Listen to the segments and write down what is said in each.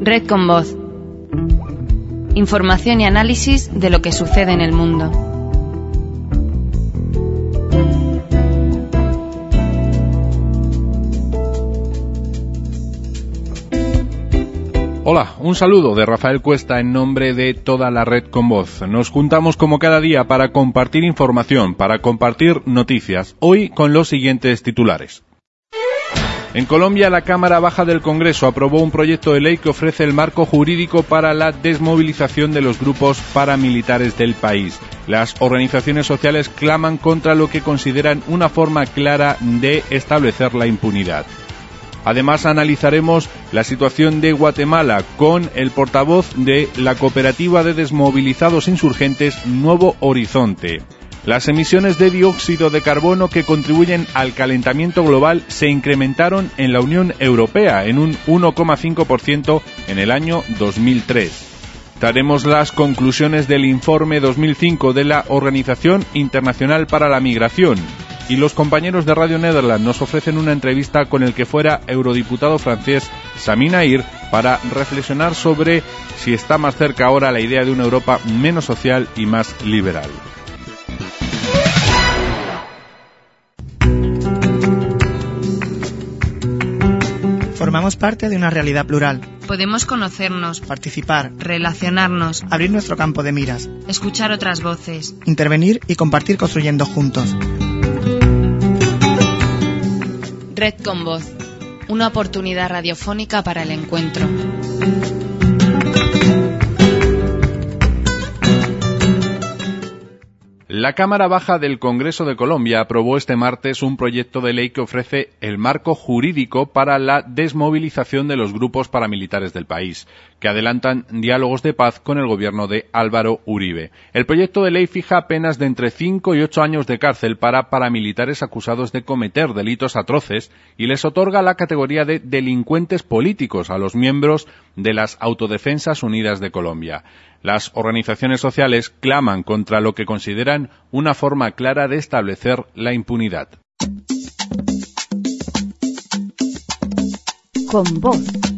Red con Voz. Información y análisis de lo que sucede en el mundo. Hola, un saludo de Rafael Cuesta en nombre de toda la Red con Voz. Nos juntamos como cada día para compartir información, para compartir noticias. Hoy con los siguientes titulares. En Colombia, la Cámara Baja del Congreso aprobó un proyecto de ley que ofrece el marco jurídico para la desmovilización de los grupos paramilitares del país. Las organizaciones sociales claman contra lo que consideran una forma clara de establecer la impunidad. Además, analizaremos la situación de Guatemala con el portavoz de la cooperativa de desmovilizados insurgentes Nuevo Horizonte. Las emisiones de dióxido de carbono que contribuyen al calentamiento global se incrementaron en la Unión Europea en un 1,5% en el año 2003. Traeremos las conclusiones del informe 2005 de la Organización Internacional para la Migración. Y los compañeros de Radio Nederland nos ofrecen una entrevista con el que fuera eurodiputado francés Sami Naïr para reflexionar sobre si está más cerca ahora la idea de una Europa menos social y más liberal. Formamos parte de una realidad plural. Podemos conocernos, participar, relacionarnos, abrir nuestro campo de miras, escuchar otras voces, intervenir y compartir construyendo juntos. Red con Voz, una oportunidad radiofónica para el encuentro. La Cámara Baja del Congreso de Colombia aprobó este martes un proyecto de ley que ofrece el marco jurídico para la desmovilización de los grupos paramilitares del país, que adelantan diálogos de paz con el gobierno de Álvaro Uribe. El proyecto de ley fija penas de entre 5 y 8 años de cárcel para paramilitares acusados de cometer delitos atroces y les otorga la categoría de delincuentes políticos a los miembros de las Autodefensas Unidas de Colombia. Las organizaciones sociales claman contra lo que consideran una forma clara de establecer la impunidad. Con Voz.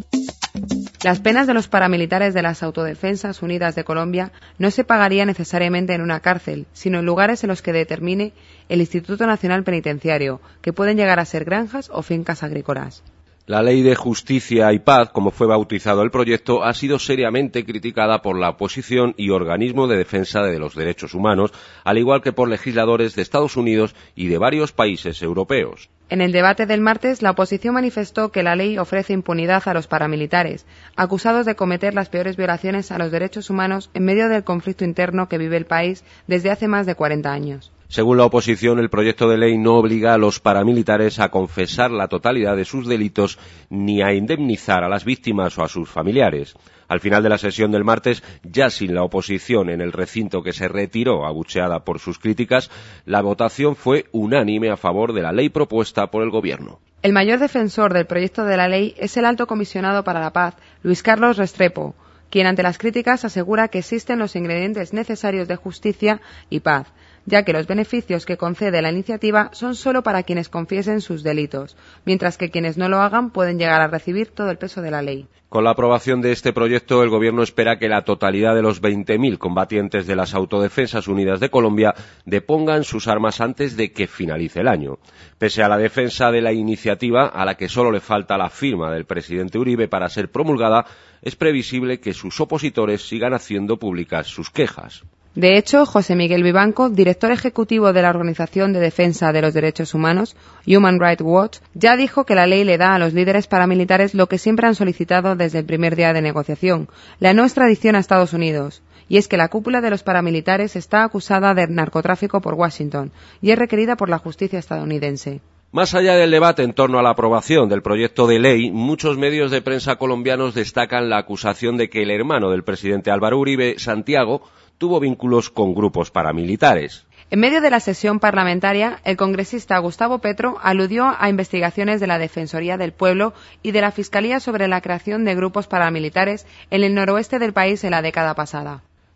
Las penas de los paramilitares de las Autodefensas Unidas de Colombia no se pagarían necesariamente en una cárcel, sino en lugares en los que determine el Instituto Nacional Penitenciario, que pueden llegar a ser granjas o fincas agrícolas. La Ley de Justicia y Paz, como fue bautizado el proyecto, ha sido seriamente criticada por la oposición y organismos de defensa de los derechos humanos, al igual que por legisladores de Estados Unidos y de varios países europeos. En el debate del martes, la oposición manifestó que la ley ofrece impunidad a los paramilitares, acusados de cometer las peores violaciones a los derechos humanos en medio del conflicto interno que vive el país desde hace más de 40 años. Según la oposición, el proyecto de ley no obliga a los paramilitares a confesar la totalidad de sus delitos ni a indemnizar a las víctimas o a sus familiares. Al final de la sesión del martes, ya sin la oposición en el recinto que se retiró abucheada por sus críticas, la votación fue unánime a favor de la ley propuesta por el Gobierno. El mayor defensor del proyecto de la ley es el Alto Comisionado para la Paz, Luis Carlos Restrepo, quien ante las críticas asegura que existen los ingredientes necesarios de justicia y paz, ya que los beneficios que concede la iniciativa son solo para quienes confiesen sus delitos, mientras que quienes no lo hagan pueden llegar a recibir todo el peso de la ley. Con la aprobación de este proyecto, el Gobierno espera que la totalidad de los 20.000 combatientes de las Autodefensas Unidas de Colombia depongan sus armas antes de que finalice el año. Pese a la defensa de la iniciativa, a la que solo le falta la firma del presidente Uribe para ser promulgada, es previsible que sus opositores sigan haciendo públicas sus quejas. De hecho, José Miguel Vivanco, director ejecutivo de la Organización de Defensa de los Derechos Humanos, Human Rights Watch, ya dijo que la ley le da a los líderes paramilitares lo que siempre han solicitado desde el primer día de negociación, la no extradición a Estados Unidos. Y es que la cúpula de los paramilitares está acusada de narcotráfico por Washington y es requerida por la justicia estadounidense. Más allá del debate en torno a la aprobación del proyecto de ley, muchos medios de prensa colombianos destacan la acusación de que el hermano del presidente Álvaro Uribe, Santiago, tuvo vínculos con grupos paramilitares. En medio de la sesión parlamentaria, el congresista Gustavo Petro aludió a investigaciones de la Defensoría del Pueblo y de la Fiscalía sobre la creación de grupos paramilitares en el noroeste del país en la década pasada.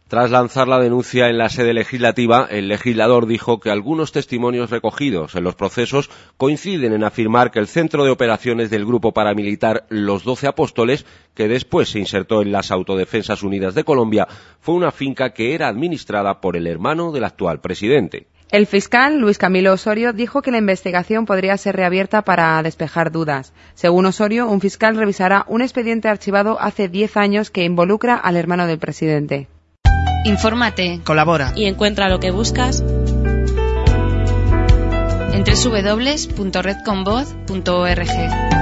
Tras lanzar la denuncia en la sede legislativa, el legislador dijo que algunos testimonios recogidos en los procesos coinciden en afirmar que el centro de operaciones del grupo paramilitar Los 12 Apóstoles, que después se insertó en las Autodefensas Unidas de Colombia, fue una finca que era administrada por el hermano del actual presidente. El fiscal Luis Camilo Osorio dijo que la investigación podría ser reabierta para despejar dudas. Según Osorio, un fiscal revisará un expediente archivado hace 10 años que involucra al hermano del presidente. Infórmate, colabora y encuentra lo que buscas en www.redconvoz.org.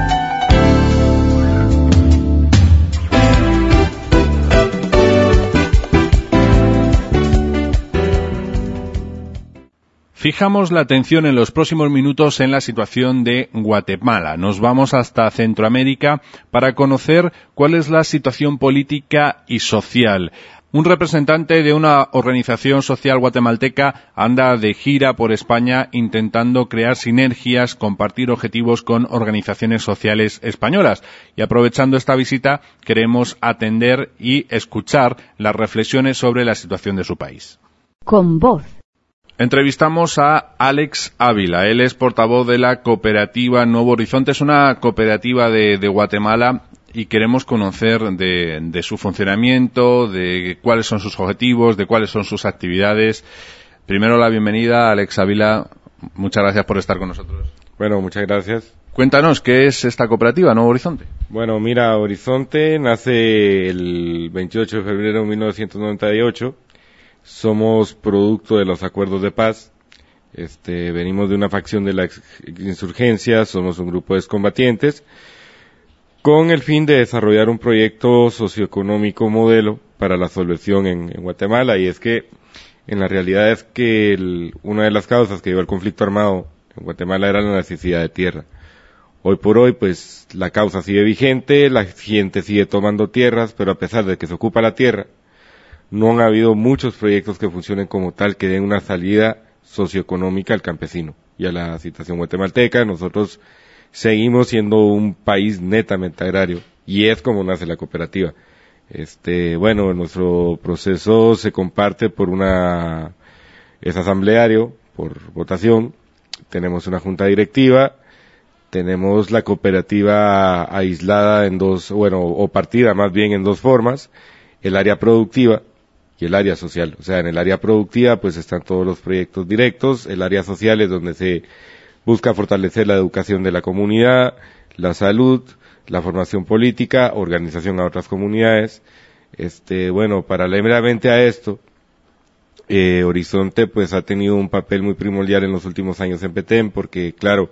Fijamos la atención en los próximos minutos en la situación de Guatemala. Nos vamos hasta Centroamérica para conocer cuál es la situación política y social. Un representante de una organización social guatemalteca anda de gira por España intentando crear sinergias, compartir objetivos con organizaciones sociales españolas. Y aprovechando esta visita, queremos atender y escuchar las reflexiones sobre la situación de su país. Con voz. Entrevistamos a Alex Ávila. Él es portavoz de la cooperativa Nuevo Horizonte. Es una cooperativa de Guatemala y queremos conocer de su funcionamiento, de cuáles son sus objetivos, de cuáles son sus actividades. Primero la bienvenida, Alex Ávila. Muchas gracias por estar con nosotros. Bueno, muchas gracias. Cuéntanos, ¿qué es esta cooperativa, Nuevo Horizonte? Bueno, mira, Horizonte nace el 28 de febrero de 1998. Somos producto de los acuerdos de paz. Venimos de una facción de la insurgencia, somos un grupo de excombatientes, con el fin de desarrollar un proyecto socioeconómico modelo para la solución en Guatemala. Y es que, en la realidad es que una de las causas que llevó al conflicto armado en Guatemala era la necesidad de tierra. Hoy por hoy, pues, la causa sigue vigente, la gente sigue tomando tierras, pero a pesar de que se ocupa la tierra, no han habido muchos proyectos que funcionen como tal, que den una salida socioeconómica al campesino y a la situación guatemalteca. Nosotros seguimos siendo un país netamente agrario y es como nace la cooperativa. Nuestro proceso se comparte es asambleario, por votación. Tenemos una junta directiva, tenemos la cooperativa aislada o partida más bien en dos formas: el área productiva y el área social. O sea, en el área productiva pues están todos los proyectos directos, el área social es donde se busca fortalecer la educación de la comunidad, la salud, la formación política, organización a otras comunidades. Paralelamente a esto, Horizonte pues ha tenido un papel muy primordial en los últimos años en Petén, porque claro,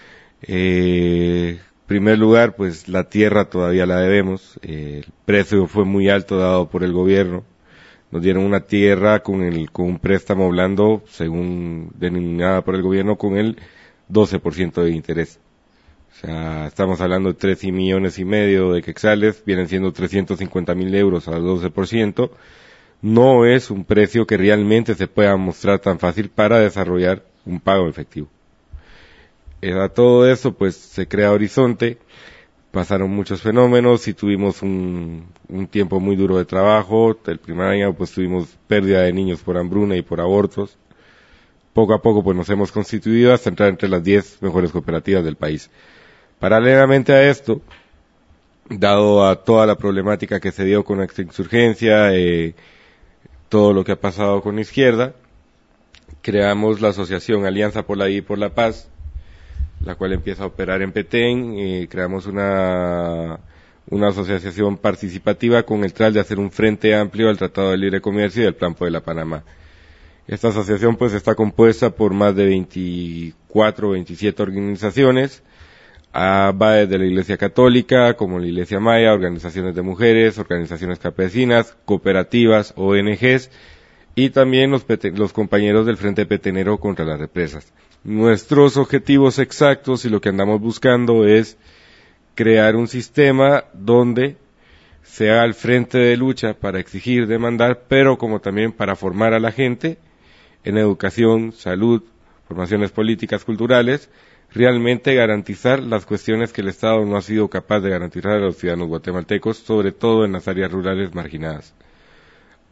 en primer lugar, pues la tierra todavía la debemos. El precio fue muy alto dado por el gobierno. Nos dieron una tierra con un préstamo blando, según denominada por el gobierno, con el 12% de interés. O sea, estamos hablando de 3,5 millones de quetzales, vienen siendo 350,000 euros al 12%. No es un precio que realmente se pueda mostrar tan fácil para desarrollar un pago efectivo. A todo eso, pues, se crea Horizonte, pasaron muchos fenómenos y tuvimos un tiempo muy duro de trabajo. El primer año, pues, tuvimos pérdida de niños por hambruna y por abortos. Poco a poco, pues, nos hemos constituido hasta entrar entre las 10 mejores cooperativas del país. Paralelamente a esto, dado a toda la problemática que se dio con la insurgencia, todo lo que ha pasado con la izquierda, creamos la asociación Alianza por la Vida y por la Paz, la cual empieza a operar en Petén. Creamos una asociación participativa con el tras de hacer un frente amplio al Tratado de Libre Comercio y al Plan Puebla Panamá. Esta asociación pues está compuesta por más de 24 o 27 organizaciones. Va desde la Iglesia Católica, como la Iglesia Maya, organizaciones de mujeres, organizaciones campesinas, cooperativas, ONGs, y también los compañeros del Frente Petenero contra las Represas. Nuestros objetivos exactos y lo que andamos buscando es crear un sistema donde se haga el frente de lucha para exigir, demandar, pero como también para formar a la gente en educación, salud, formaciones políticas, culturales, realmente garantizar las cuestiones que el Estado no ha sido capaz de garantizar a los ciudadanos guatemaltecos, sobre todo en las áreas rurales marginadas.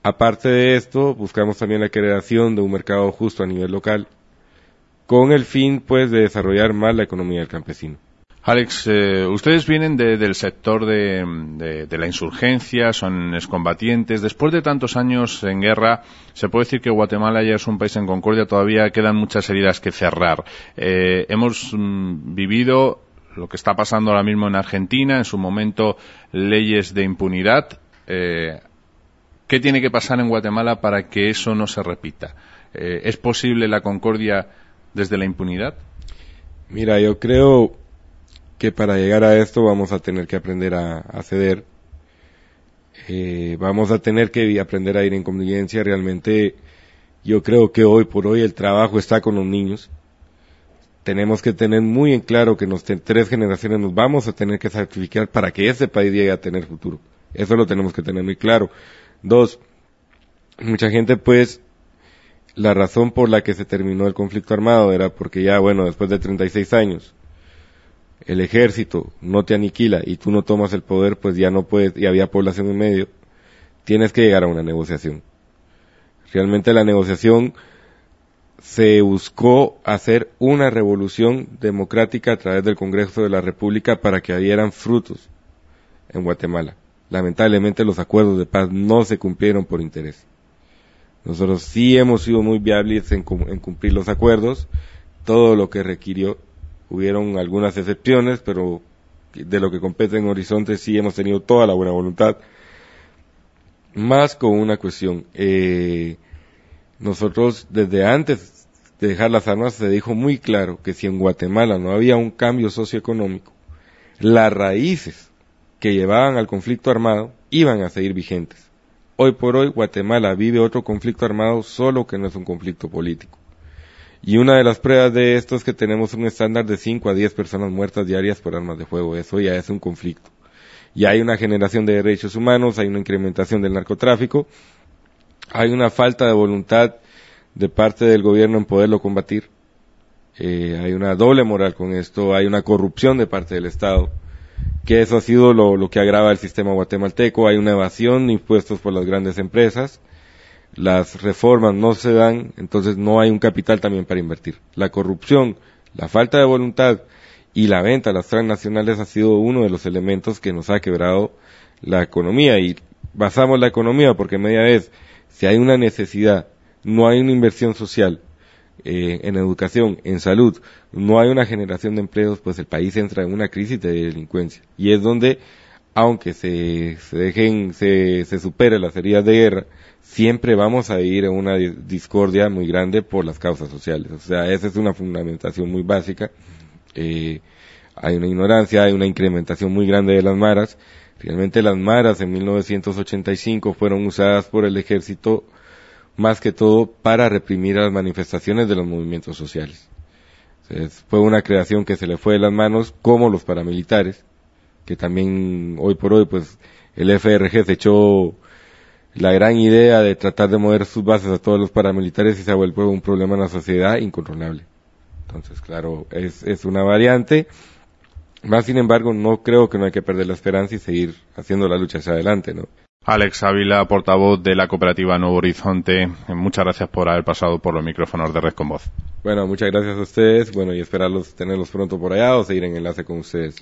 Aparte de esto, buscamos también la creación de un mercado justo a nivel local, con el fin, pues, de desarrollar más la economía del campesino. Alex, ustedes vienen del sector de la insurgencia, son excombatientes. Después de tantos años en guerra, se puede decir que Guatemala ya es un país en concordia, todavía quedan muchas heridas que cerrar. Hemos vivido lo que está pasando ahora mismo en Argentina, en su momento leyes de impunidad. ¿Qué tiene que pasar en Guatemala para que eso no se repita? ¿Es posible la concordia desde la impunidad? Mira, yo creo que para llegar a esto vamos a tener que aprender a ceder, vamos a tener que aprender a ir en convivencia. Realmente yo creo que hoy por hoy el trabajo está con los niños. Tenemos que tener muy en claro que en 3 generaciones nos vamos a tener que sacrificar para que ese país llegue a tener futuro. Eso lo tenemos que tener muy claro. 2, mucha gente, pues, la razón por la que se terminó el conflicto armado era porque ya, bueno, después de 36 años, el ejército no te aniquila y tú no tomas el poder, pues ya no puedes, y había población en medio, tienes que llegar a una negociación. Realmente la negociación se buscó hacer una revolución democrática a través del Congreso de la República para que dieran frutos en Guatemala. Lamentablemente los acuerdos de paz no se cumplieron por interés. Nosotros sí hemos sido muy viables en cumplir los acuerdos, todo lo que requirió. Hubieron algunas excepciones, pero de lo que compete en Horizonte sí hemos tenido toda la buena voluntad. Más con una cuestión, nosotros desde antes de dejar las armas se dijo muy claro que si en Guatemala no había un cambio socioeconómico, las raíces que llevaban al conflicto armado iban a seguir vigentes. Hoy por hoy Guatemala vive otro conflicto armado, solo que no es un conflicto político. Y una de las pruebas de esto es que tenemos un estándar de 5 a 10 personas muertas diarias por armas de fuego. Eso ya es un conflicto. Y hay una generación de derechos humanos, hay una incrementación del narcotráfico, hay una falta de voluntad de parte del gobierno en poderlo combatir. Hay una doble moral con esto, hay una corrupción de parte del Estado, que eso ha sido lo que agrava el sistema guatemalteco. Hay una evasión de impuestos por las grandes empresas. Las reformas no se dan, entonces no hay un capital también para invertir. La corrupción, la falta de voluntad y la venta a las transnacionales ha sido uno de los elementos que nos ha quebrado la economía. Y basamos la economía porque media vez, si hay una necesidad, no hay una inversión social en educación, en salud, no hay una generación de empleos, pues el país entra en una crisis de delincuencia. Y es donde, aunque se supere las heridas de guerra, siempre vamos a ir a una discordia muy grande por las causas sociales. O sea, esa es una fundamentación muy básica. Hay una ignorancia, hay una incrementación muy grande de las maras. Realmente las maras en 1985 fueron usadas por el ejército más que todo para reprimir a las manifestaciones de los movimientos sociales. Entonces, fue una creación que se le fue de las manos, como los paramilitares, que también hoy por hoy, pues, el FRG se echó la gran idea de tratar de mover sus bases a todos los paramilitares y se ha vuelto un problema en la sociedad incontrolable. Entonces, claro, es una variante. Más sin embargo, no creo que no hay que perder la esperanza y seguir haciendo la lucha hacia adelante, ¿no? Alex Ávila, portavoz de la cooperativa Nuevo Horizonte, muchas gracias por haber pasado por los micrófonos de Red con Voz. Bueno, muchas gracias a ustedes, bueno, y esperarlos, tenerlos pronto por allá o seguir en enlace con ustedes.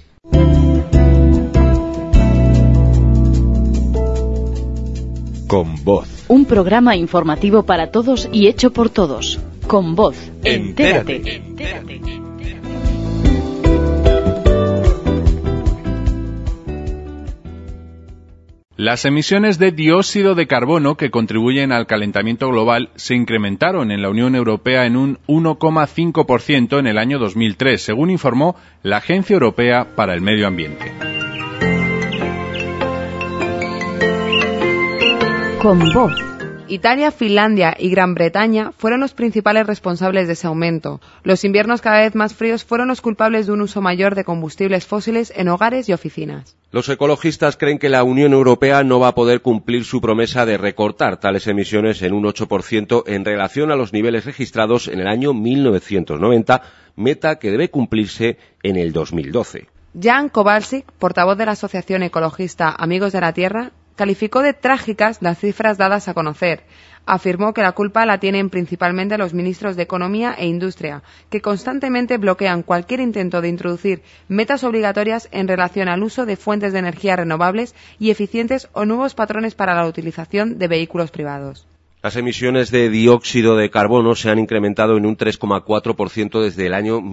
Con Voz. Un programa informativo para todos y hecho por todos. Con Voz. Entérate. Las emisiones de dióxido de carbono que contribuyen al calentamiento global se incrementaron en la Unión Europea en un 1,5% en el año 2003, según informó la Agencia Europea para el Medio Ambiente. Con Voz. Italia, Finlandia y Gran Bretaña fueron los principales responsables de ese aumento. Los inviernos cada vez más fríos fueron los culpables de un uso mayor de combustibles fósiles en hogares y oficinas. Los ecologistas creen que la Unión Europea no va a poder cumplir su promesa de recortar tales emisiones en un 8% en relación a los niveles registrados en el año 1990, meta que debe cumplirse en el 2012. Jan Kowalczyk, portavoz de la asociación ecologista Amigos de la Tierra, calificó de trágicas las cifras dadas a conocer. Afirmó que la culpa la tienen principalmente los ministros de Economía e Industria, que constantemente bloquean cualquier intento de introducir metas obligatorias en relación al uso de fuentes de energía renovables y eficientes o nuevos patrones para la utilización de vehículos privados. Las emisiones de dióxido de carbono se han incrementado en un 3,4% desde el año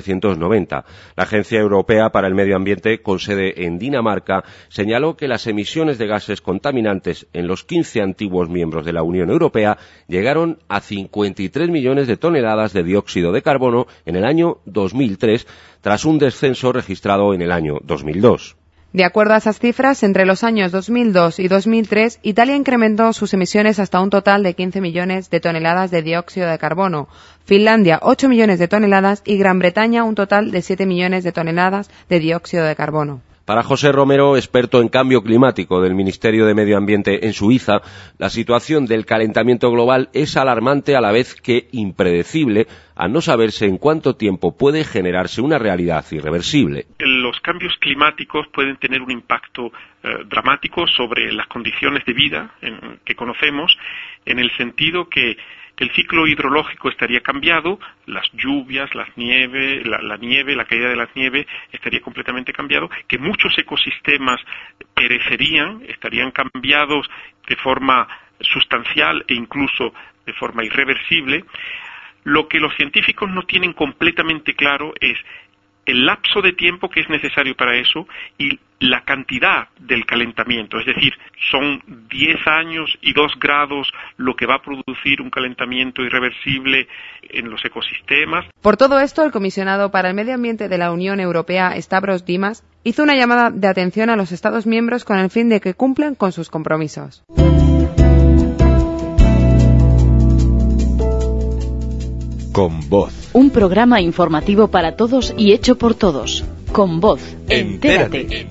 1990. La Agencia Europea para el Medio Ambiente, con sede en Dinamarca, señaló que las emisiones de gases contaminantes en los 15 antiguos miembros de la Unión Europea llegaron a 53 millones de toneladas de dióxido de carbono en el año 2003, tras un descenso registrado en el año 2002. De acuerdo a esas cifras, entre los años 2002 y 2003, Italia incrementó sus emisiones hasta un total de 15 millones de toneladas de dióxido de carbono, Finlandia 8 millones de toneladas y Gran Bretaña un total de 7 millones de toneladas de dióxido de carbono. Para José Romero, experto en cambio climático del Ministerio de Medio Ambiente en Suiza, la situación del calentamiento global es alarmante a la vez que impredecible, al no saberse en cuánto tiempo puede generarse una realidad irreversible. Los cambios climáticos pueden tener un impacto dramático sobre las condiciones de vida que conocemos, en el sentido que el ciclo hidrológico estaría cambiado, las lluvias, la nieve, la caída de la nieve estaría completamente cambiado, que muchos ecosistemas perecerían, estarían cambiados de forma sustancial e incluso de forma irreversible. Lo que los científicos no tienen completamente claro es el lapso de tiempo que es necesario para eso y la cantidad del calentamiento, es decir, son 10 años y 2 grados lo que va a producir un calentamiento irreversible en los ecosistemas. Por todo esto, el comisionado para el Medio Ambiente de la Unión Europea, Stavros Dimas, hizo una llamada de atención a los Estados miembros con el fin de que cumplan con sus compromisos. Con Voz. Un programa informativo para todos y hecho por todos. Con Voz. Entérate.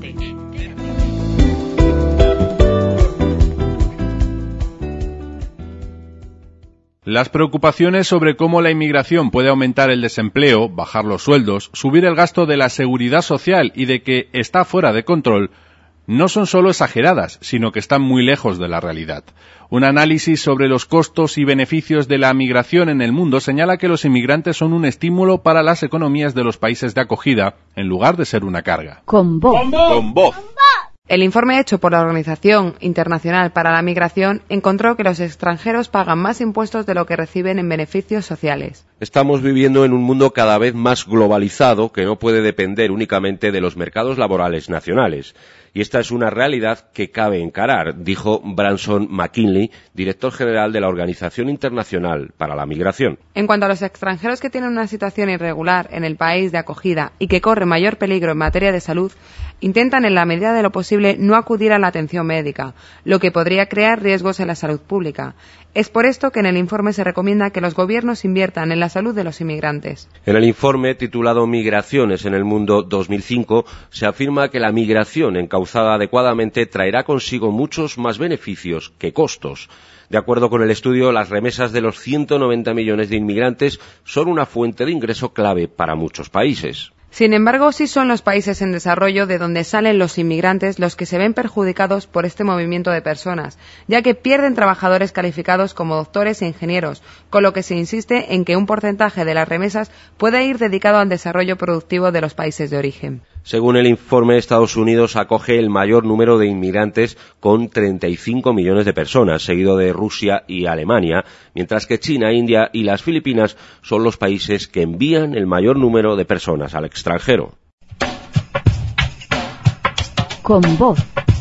Las preocupaciones sobre cómo la inmigración puede aumentar el desempleo, bajar los sueldos, subir el gasto de la seguridad social y de que está fuera de control no son solo exageradas, sino que están muy lejos de la realidad. Un análisis sobre los costos y beneficios de la migración en el mundo señala que los inmigrantes son un estímulo para las economías de los países de acogida, en lugar de ser una carga. Con Voz. Con Voz. El informe hecho por la Organización Internacional para la Migración encontró que los extranjeros pagan más impuestos de lo que reciben en beneficios sociales. Estamos viviendo en un mundo cada vez más globalizado que no puede depender únicamente de los mercados laborales nacionales. Y esta es una realidad que cabe encarar, dijo Branson McKinley, director general de la Organización Internacional para la Migración. En cuanto a los extranjeros que tienen una situación irregular en el país de acogida y que corren mayor peligro en materia de salud, intentan en la medida de lo posible no acudir a la atención médica, lo que podría crear riesgos en la salud pública. Es por esto que en el informe se recomienda que los gobiernos inviertan en la salud de los inmigrantes. En el informe titulado Migraciones en el Mundo 2005 se afirma que la migración encauzada adecuadamente traerá consigo muchos más beneficios que costos. De acuerdo con el estudio, las remesas de los 190 millones de inmigrantes son una fuente de ingreso clave para muchos países. Sin embargo, sí son los países en desarrollo de donde salen los inmigrantes los que se ven perjudicados por este movimiento de personas, ya que pierden trabajadores calificados como doctores e ingenieros, con lo que se insiste en que un porcentaje de las remesas pueda ir dedicado al desarrollo productivo de los países de origen. Según el informe, Estados Unidos acoge el mayor número de inmigrantes con 35 millones de personas, seguido de Rusia y Alemania, mientras que China, India y las Filipinas son los países que envían el mayor número de personas al extranjero. Con Voz.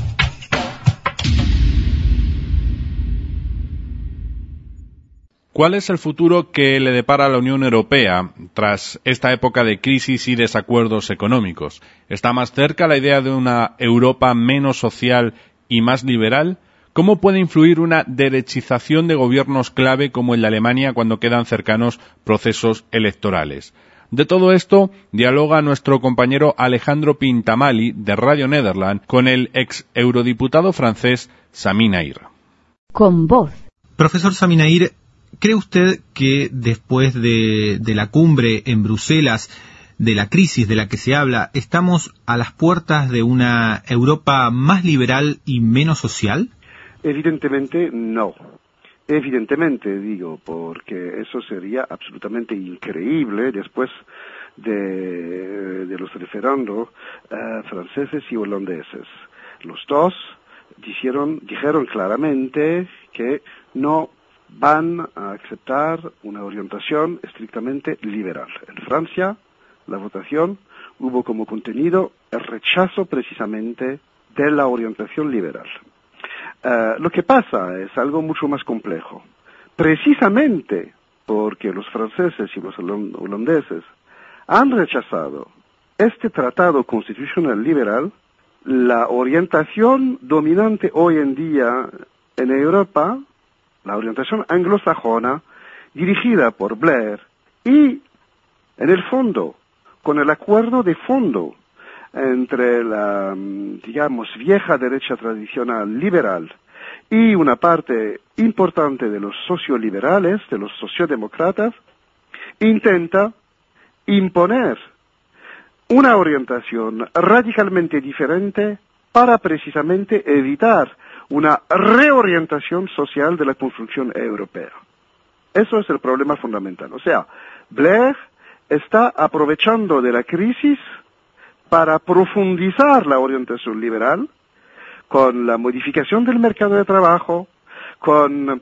¿Cuál es el futuro que le depara a la Unión Europea tras esta época de crisis y desacuerdos económicos? ¿Está más cerca la idea de una Europa menos social y más liberal? ¿Cómo puede influir una derechización de gobiernos clave como el de Alemania cuando quedan cercanos procesos electorales? De todo esto dialoga nuestro compañero Alejandro Pintamali de Radio Nederland con el ex eurodiputado francés Sami Naïr. Con Voz. Profesor Sami Naïr, ¿cree usted que después de la cumbre en Bruselas de la crisis de la que se habla, ¿estamos a las puertas de una Europa más liberal y menos social? Evidentemente no. Evidentemente, digo, porque eso sería absolutamente increíble después de los referendos franceses y holandeses. Los dos dijeron claramente que no van a aceptar una orientación estrictamente liberal. En Francia, la votación hubo como contenido el rechazo precisamente de la orientación liberal. Lo que pasa es algo mucho más complejo. Precisamente porque los franceses y los holandeses han rechazado este tratado constitucional liberal, la orientación dominante hoy en día en Europa, la orientación anglosajona, dirigida por Blair, y en el fondo, con el acuerdo de fondo entre la, digamos, vieja derecha tradicional liberal y una parte importante de los socioliberales, de los sociodemócratas, intenta imponer una orientación radicalmente diferente para precisamente evitar una reorientación social de la construcción europea. Eso es el problema fundamental. O sea, Blair está aprovechando de la crisis para profundizar la orientación liberal con la modificación del mercado de trabajo, con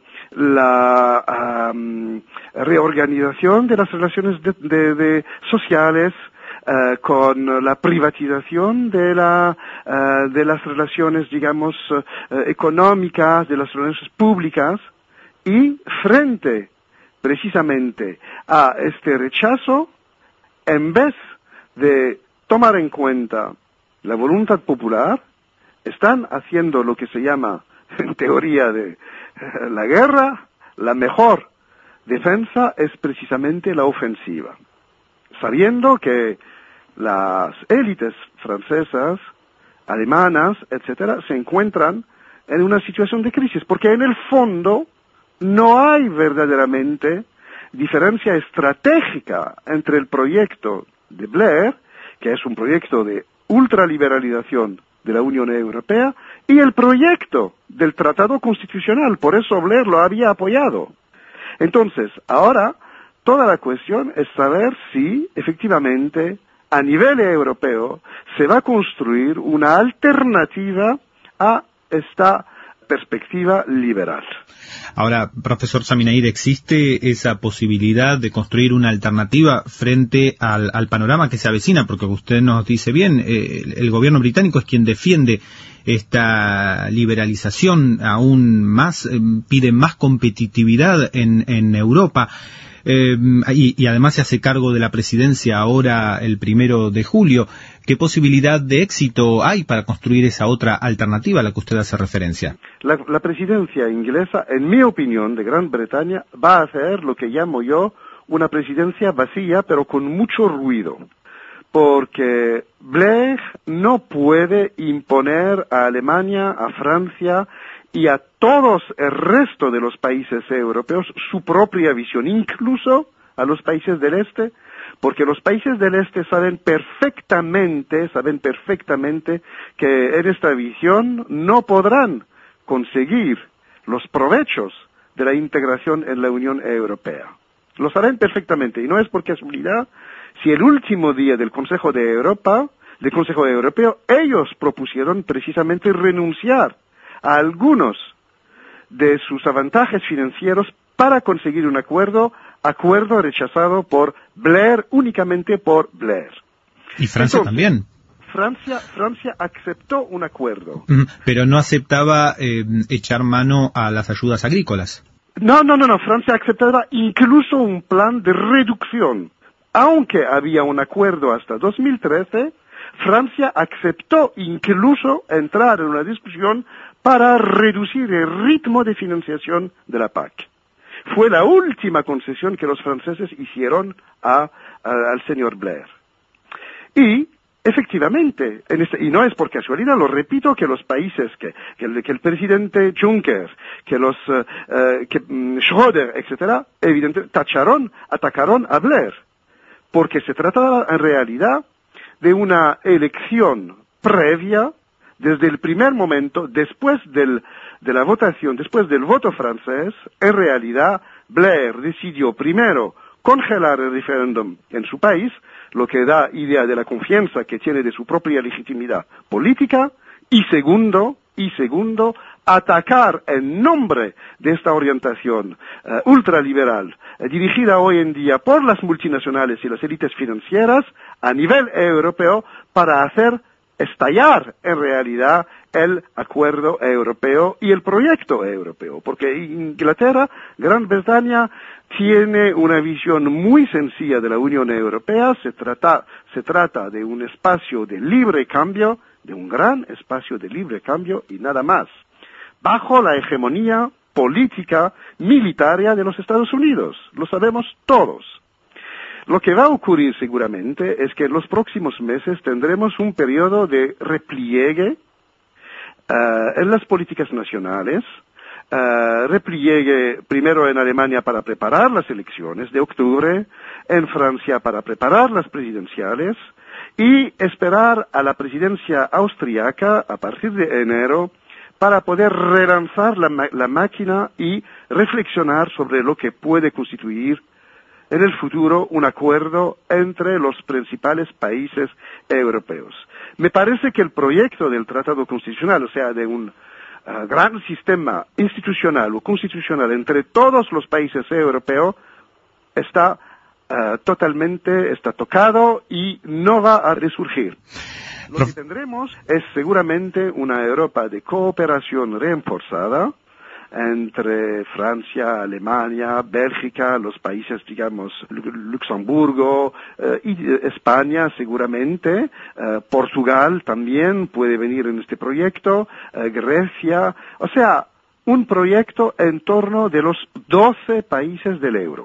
la reorganización de las relaciones sociales, con la privatización de las relaciones, digamos, económicas, de las relaciones públicas, y frente precisamente a este rechazo, en vez de tomar en cuenta la voluntad popular, están haciendo lo que se llama, en teoría de la guerra, la mejor defensa es precisamente la ofensiva, sabiendo que las élites francesas, alemanas, etcétera, se encuentran en una situación de crisis, porque en el fondo no hay verdaderamente diferencia estratégica entre el proyecto de Blair, que es un proyecto de ultraliberalización de la Unión Europea, y el proyecto del Tratado Constitucional. Por eso Blair lo había apoyado. Entonces, ahora, toda la cuestión es saber si, efectivamente, a nivel europeo, se va a construir una alternativa a esta perspectiva liberal. Ahora, profesor Saminaid, ¿existe esa posibilidad de construir una alternativa frente al panorama que se avecina? Porque usted nos dice bien, el gobierno británico es quien defiende esta liberalización aún más, pide más competitividad en Europa. Y además se hace cargo de la presidencia ahora el 1 de julio. ¿Qué posibilidad de éxito hay para construir esa otra alternativa a la que usted hace referencia? La presidencia inglesa, en mi opinión, de Gran Bretaña, va a hacer lo que llamo yo una presidencia vacía, pero con mucho ruido. Porque Blair no puede imponer a Alemania, a Francia y a todos el resto de los países europeos su propia visión, incluso a los países del este, porque los países del este saben perfectamente que en esta visión no podrán conseguir los provechos de la integración en la Unión Europea. Lo saben perfectamente, y no es por casualidad si el último día del Consejo de Europa, del Consejo Europeo, ellos propusieron precisamente renunciar a algunos de sus avantajes financieros para conseguir un acuerdo rechazado por Blair, únicamente por Blair. Y Francia también. Francia aceptó un acuerdo. Pero no aceptaba echar mano a las ayudas agrícolas. No, Francia aceptaba incluso un plan de reducción. Aunque había un acuerdo hasta 2013, Francia aceptó incluso entrar en una discusión para reducir el ritmo de financiación de la PAC. Fue la última concesión que los franceses hicieron al señor Blair. Y, efectivamente, y no es por casualidad, lo repito, que los países, que el presidente Juncker, que Schröder, etcétera, evidentemente atacaron a Blair. porque se trata en realidad de una elección previa desde el primer momento, después de la votación, después del voto francés. En realidad, Blair decidió primero congelar el referéndum en su país, lo que da idea de la confianza que tiene de su propia legitimidad política, y segundo, atacar en nombre de esta orientación ultraliberal, dirigida hoy en día por las multinacionales y las élites financieras a nivel europeo, para hacer estallar en realidad el acuerdo europeo y el proyecto europeo, porque Inglaterra, Gran Bretaña, tiene una visión muy sencilla de la Unión Europea. Se trata de un espacio de libre cambio, de un gran espacio de libre cambio y nada más, bajo la hegemonía política militaria de los Estados Unidos. Lo sabemos todos. Lo que va a ocurrir seguramente es que en los próximos meses tendremos un periodo de repliegue en las políticas nacionales, repliegue primero en Alemania para preparar las elecciones de octubre, en Francia para preparar las presidenciales, y esperar a la presidencia austriaca a partir de enero para poder relanzar la máquina y reflexionar sobre lo que puede constituir en el futuro un acuerdo entre los principales países europeos. Me parece que el proyecto del Tratado Constitucional, o sea, de un gran sistema institucional o constitucional entre todos los países europeos, está tocado y no va a resurgir. Lo que tendremos es seguramente una Europa de cooperación reforzada entre Francia, Alemania, Bélgica, los países, digamos, Luxemburgo y España seguramente, Portugal también puede venir en este proyecto, Grecia, o sea, un proyecto en torno de los 12 países del euro.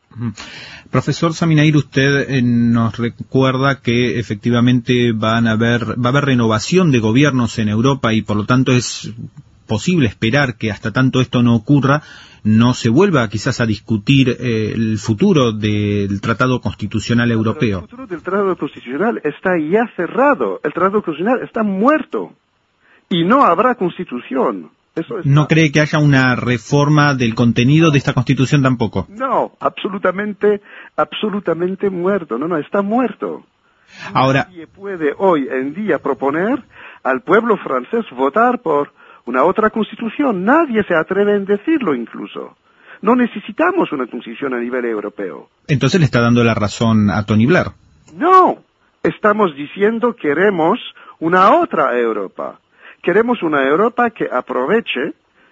Profesor Saminair, usted nos recuerda que efectivamente va a haber renovación de gobiernos en Europa y por lo tanto es posible esperar que hasta tanto esto no ocurra, no se vuelva quizás a discutir el futuro del Tratado Constitucional Europeo. El futuro del Tratado Constitucional está ya cerrado, el Tratado Constitucional está muerto y no habrá Constitución. ¿No cree que haya una reforma del contenido de esta Constitución tampoco? No, absolutamente muerto. No, está muerto. Ahora, nadie puede hoy en día proponer al pueblo francés votar por una otra Constitución. Nadie se atreve a decirlo incluso. No necesitamos una Constitución a nivel europeo. Entonces le está dando la razón a Tony Blair. No, estamos diciendo queremos una otra Europa. Queremos una Europa que aproveche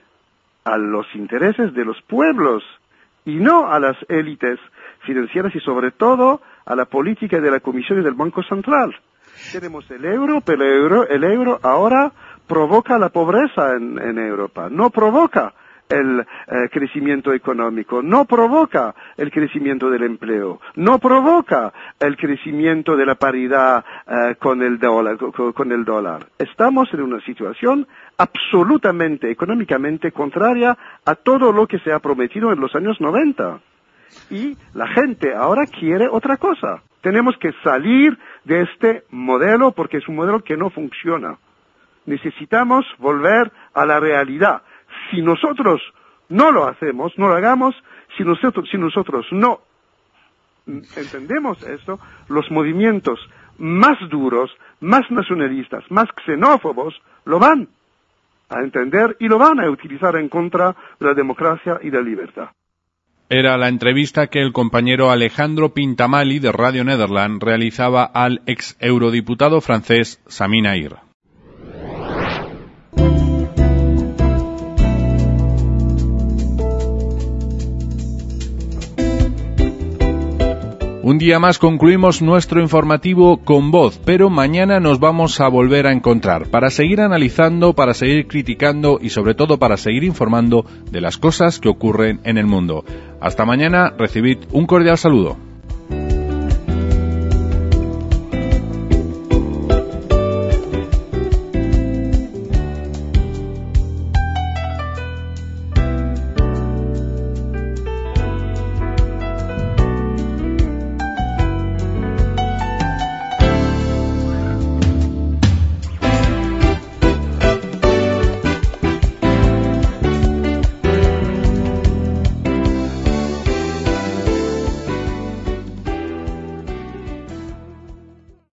a los intereses de los pueblos y no a las élites financieras y sobre todo a la política de la Comisión y del Banco Central. Tenemos el euro, pero el euro ahora provoca la pobreza en Europa, no provoca el crecimiento económico, no provoca el crecimiento del empleo, no provoca el crecimiento de la paridad con el dólar. Estamos en una situación absolutamente económicamente contraria a todo lo que se ha prometido en los años 90. Y la gente ahora quiere otra cosa. Tenemos que salir de este modelo porque es un modelo que no funciona. Necesitamos volver a la realidad. Si nosotros no lo hacemos, no lo hagamos, si nosotros no entendemos esto, los movimientos más duros, más nacionalistas, más xenófobos, lo van a entender y lo van a utilizar en contra de la democracia y de la libertad. Era la entrevista que el compañero Alejandro Pintamali de Radio Nederland realizaba al ex eurodiputado francés Saminair. Un día más concluimos nuestro informativo con voz, pero mañana nos vamos a volver a encontrar para seguir analizando, para seguir criticando y sobre todo para seguir informando de las cosas que ocurren en el mundo. Hasta mañana, recibid un cordial saludo.